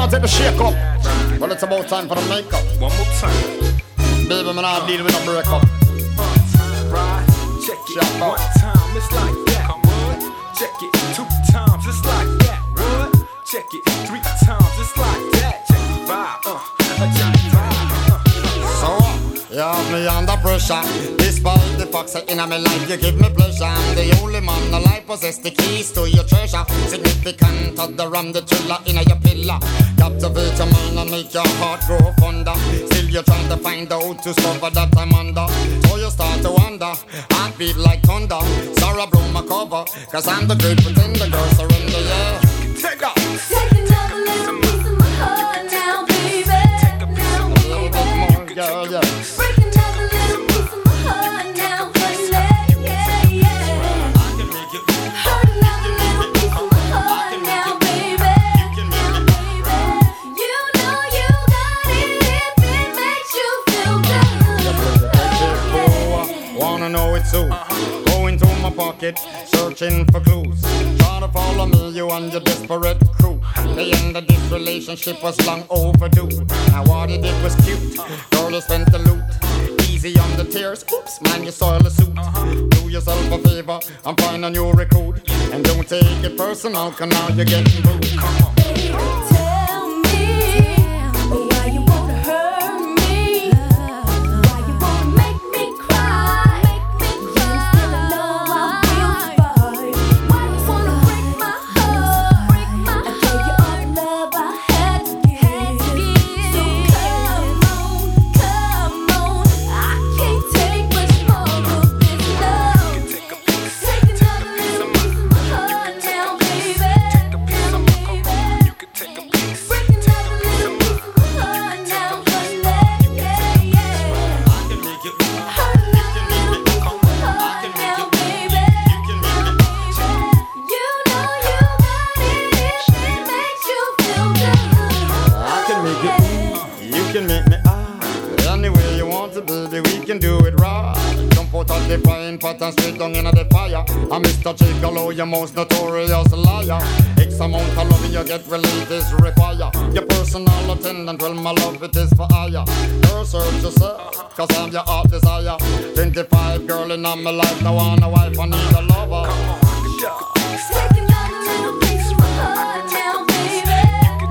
want to take the shake up. Well, it's about time for the makeup. One more time. Baby, man, I'll deal with a breakup. Right, check it. One time, it's like that. What? Check it. Two times, it's like that. What? Check it. Three times, it's like that. Check it. Five, check it. So, you have me under pressure. Despite the facts that in my life you give me pleasure. I'm the only man alive possess the keys to your treasure. Significant of the rum, the thriller in your pillar. Captivate your mind and make your heart grow fonder. Still you're trying to find out to discover that I'm under. So you start to wonder, heartbeat like thunder. Sorrow blow my cover, cause I'm the great pretender. Girl, surrender, yeah. Take off. Take another little piece of my heart now, baby. A little bit more, girl, yeah. Break another little piece of my heart now, honey, yeah, yeah. Hurt another little piece of my heart now, baby. You know you got it if it makes you feel good. Wanna know it too. Go into my pocket, searching for clues. Try to follow me, you and your desperate crew. The end of this relationship was long overdue. Now what it did was cute. Girl, you spent the loot. Easy on the tears. Oops, man, you soiled the suit. Do yourself a favor and find a new recruit. And don't take it personal, cause now you're getting rude. Tell me why you wanna hurt me, why you wanna make me cry. You still know I feel fine. Why you wanna break my heart? I gave you all the love I had to give. So come on, I can't take much more of this love. Take another little piece of my heart now, baby. You can take a piece. Break another little piece of my heart now, honey, yeah, yeah. I can make it. Hurt another little piece of my heart now, baby. You know you got it if it makes you feel good. I can make it. You can make me. Anywhere you want to be, we can do it right. Jump out of the frying pan and straight down into the fire. I'm Mr. Chicolo, your most notorious liar. X amount of love you get relief is required. Your personal attendant, well my love it is for hire. Girl, search yourself, cause I'm your heart desire. 25 girl in my life, now want a wife, I need a lover. Take another little piece of my heart now, baby.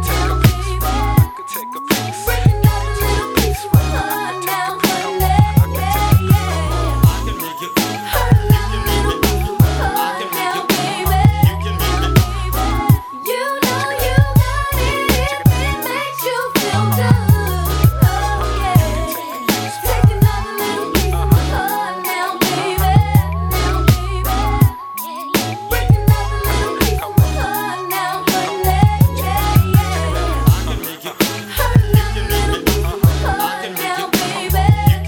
Break another little piece of my heart now, honey, yeah, yeah. I can make it. Hurt another little piece of my heart now, baby. You know you got it if it makes you feel good. Oh yeah. Take another little piece of my heart now, baby. Break another little piece of my heart now, honey, yeah, yeah. I can make it. Hurt another little piece of my heart now, baby.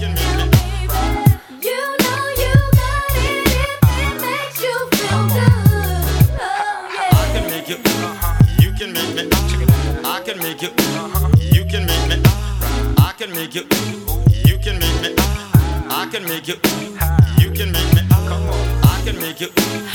You know you got it if it makes you feel good. Oh yeah. I can make it. You can make me. I can make it. You can make me. I can make it. You can make me. I can make it. You can make me. I can make it.